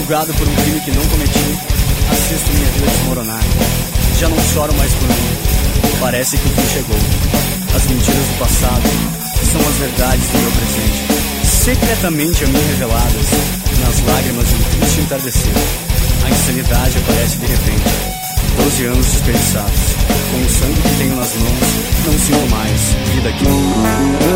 julgado por um crime que não cometi, assisto minha vida desmoronar. Já não choro mais por mim, parece que o fim chegou. As mentiras do passado são as verdades do meu presente, secretamente a mim reveladas nas lágrimas de um triste entardecer. A insanidade aparece de repente. 12 anos desperdiçados. Com o sangue que tenho nas mãos, não sinto mais vida aqui.